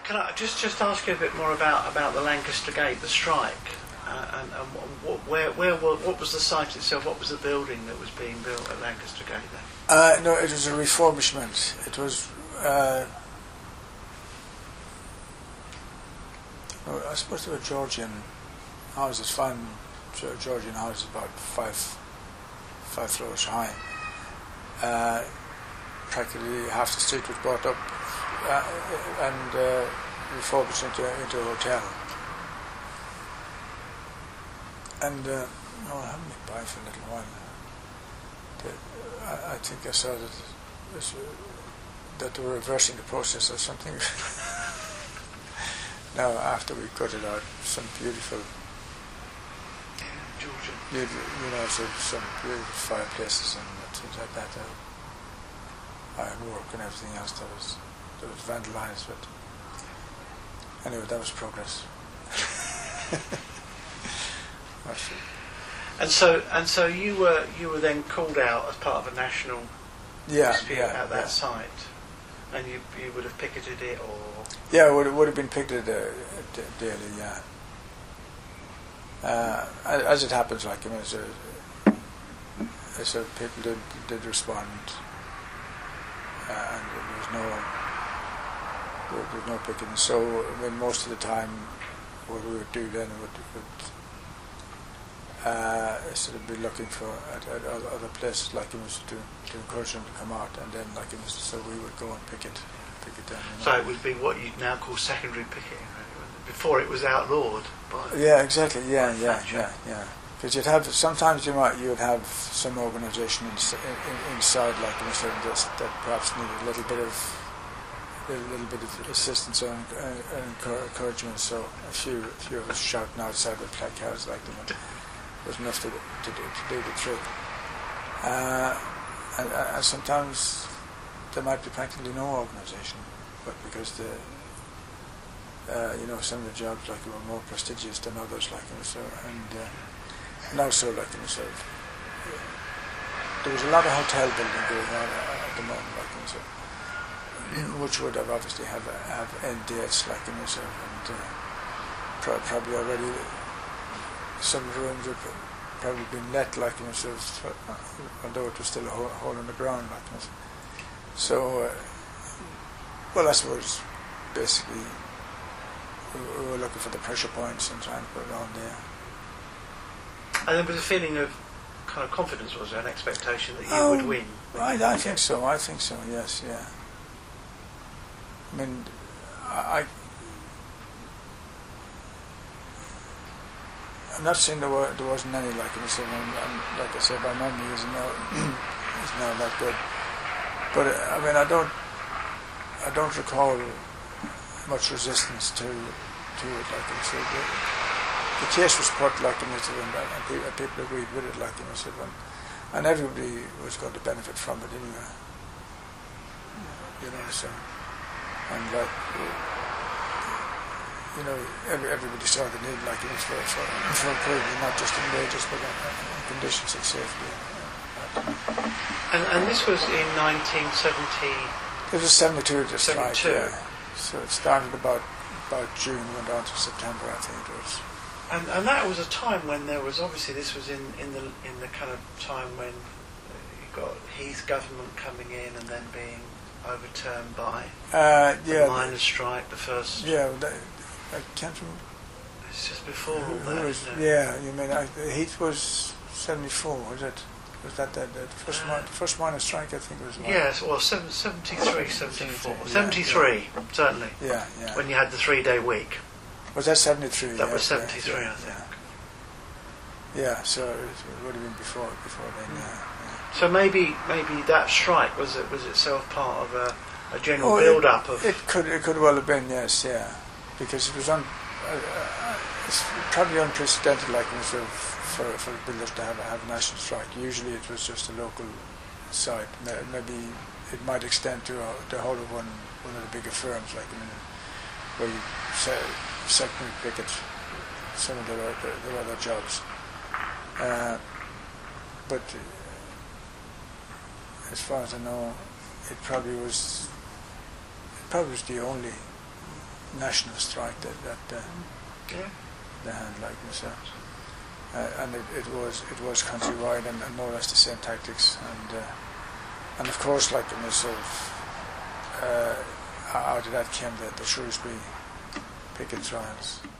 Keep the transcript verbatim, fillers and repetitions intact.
can I just just ask you a bit more about, about the Lancaster Gate, the strike, uh, and, and what, where where what was the site itself? What was the building that was being built at Lancaster Gate then? Uh, no, it was a refurbishment. It was. Uh, well, I suppose they were Georgian houses, fine Georgian houses, about five five floors high. Uh, practically half the street was brought up uh, and uh, refurbished into, into a hotel. And uh, no, I haven't been by for a little while. The, I, I think I saw that this, uh, that they were reversing the process or something. Now, after we cut it out, some beautiful, Georgian, you, you know, some, some beautiful fireplaces and things like that. Uh, ironwork and everything else that was that was vandalised. But anyway, that was progress. and so and so you were you were then called out as part of a national yeah, dispute yeah, at that yeah. site, and you you would have picketed it, or yeah, it would, it would have been picketed uh, d- daily. Yeah. Uh, as it happens, like I mean, so, so people did did respond. Uh, and there was no there was no picketing. So I mean, most of the time, what we would do then would, would uh, sort of be looking for at, at other places, like it was to, to encourage them to come out, and then like it was, so we would go and picket picket them. You know. So it would be what you now call secondary picketing. Before it was outlawed. By yeah, exactly. Yeah, yeah, Thatcher. yeah, yeah. Because you'd have sometimes you might you would have some organisation in, in, inside, like you know, that, that perhaps needed a little bit of a little bit of assistance or uh, encouragement. So a few a few of us shouting outside with placards like them was enough to to do, to do the trick. Uh, and, and sometimes there might be practically no organisation, but because the uh, you know some of the jobs like were more prestigious than others, like you know, so and. Uh, And also, like you know, sort of, uh, there was a lot of hotel building going on uh, at the moment, like you know, so, which would have obviously have uh, have end dates, like you know, so, and uh, pro- probably already some of the rooms had probably been let, like you know, so, uh, although it was still a hole, hole in the ground, like you know, so. so uh, well, I suppose basically we, we were looking for the pressure points and trying to put it on there. And there was a feeling of kind of confidence, was there, an expectation that you oh, would win? Right, I think so. I think so. Yes, yeah. I mean, I. I'm not saying there were there wasn't any like I said, and, and like I said, my memory is now is now that good. But uh, I mean, I don't I don't recall much resistance to to it. Like I said. But, the case was put like in it, and, and people agreed with it, like in it, and, and everybody was going to benefit from it anyway. You know, so and like you know, every, everybody saw the need, like it was for for, for improvement, not just in wages, but in, in conditions of safety. And and this was in nineteen seventy. It was seventy-two to strike. seventy-two. Yeah. So it started about about June, went on to September, I think it was. And, and that was a time when there was obviously this was in, in the in the kind of time when you got Heath government coming in and then being overturned by uh, yeah, the miners' strike, the first. Yeah, that, I can't remember. It's just before all Who that. was, Isn't it? yeah, you mean I, Heath was seventy-four, was it? Was that the, the first Uh, one, the first miners' strike? I think it was. Yes, well, seven, seventy-three, seventy-four, yeah, seventy-three, yeah. certainly. Yeah, yeah. When you had the three-day week. Was that seventy-three? That yeah, was seventy-three, yeah, I think. Yeah, yeah so it, it would have been before before then. Yeah, yeah. So maybe maybe that strike was it was itself part of a, a general Oh, build-up it, of. It could it could well have been, yes, yeah, because it was un, uh, uh, it's probably unprecedented, like you know, sort of for for builders to have have a national strike. Usually it was just a local site. Maybe it might extend to uh, the whole of one one of the bigger firms, like I mean, where you say secondary picket some of their their, their other jobs. Uh, but uh, as far as I know, it probably was it probably was the only national strike that, that uh, Yeah. they had, like themselves. Uh, and it, it was it was countrywide and, and more or less the same tactics. And uh, and of course, like in the sort of uh, out of that came the, the Shrewsbury picket trials.